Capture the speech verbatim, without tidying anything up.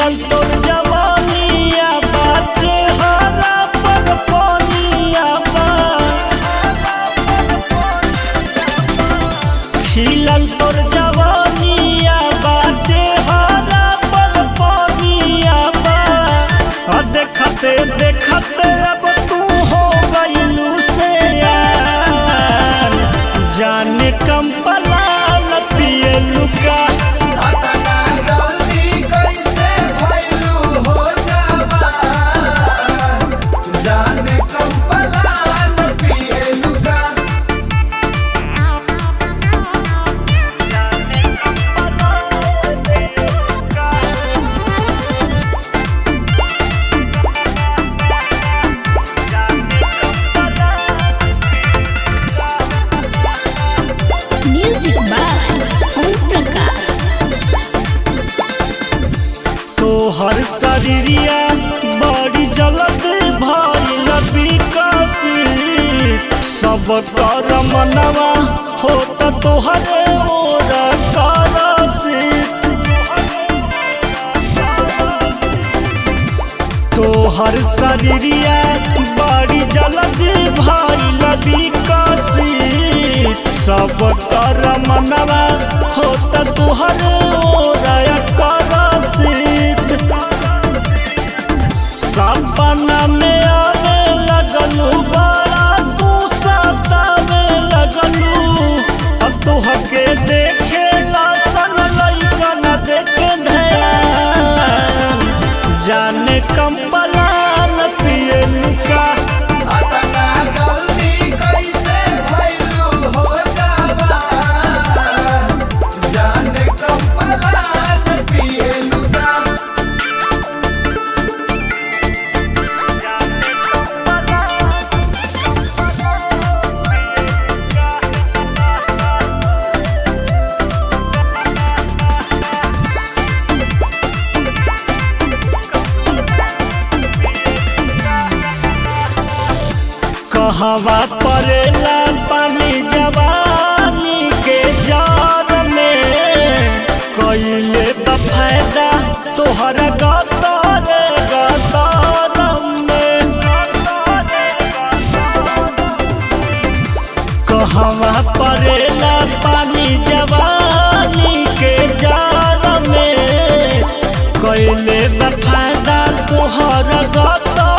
खिलल तोर जवानिया बाचे हरा पर पानिया बा खिलल तोर जवानिया बाचे हरा पर पानिया बा देखते देखते अब तू हो गइलू से यार जाने कम पलाल पिए लुका म्यूजिक बाय ओम प्रकाश। तोहर शरीरिया बड़ी जल्द भइल विकसित सब कर मनवा होत तोहरे ओर करसित तोहर शरीरिया बड़ी जल्द भइल विकसित सब कर मनवा होत तोहरे ओर करसित सपना में आवे लगलू बड़ा तू सतावे लगलू अब तोहके देखे लासन लइका न देखे ध्यान जाने कम पलाल पिए लुका कहवा पड़ेला पानी जवानी के जार में कइले बा फायदा तोहरा गतर गतर में कहवा पड़ेला पानी जवानी के जार में कइले बा फायदा तोहरा गतर